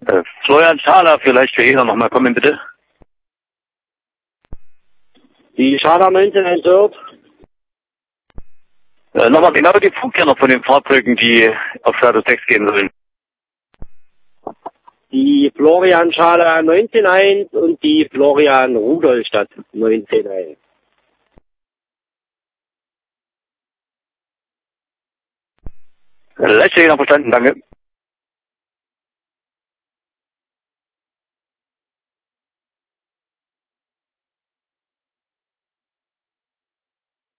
Florian Schaler, vielleicht für Jena nochmal kommen, bitte. Die Schaler 19 dort. Nochmal genau die Flugkerne von den Fahrzeugen, die auf Status 6 gehen sollen. Die Florian Schaler 19.1 und die Florian Rudolstadt 19.1. Letzte Jena verstanden, danke.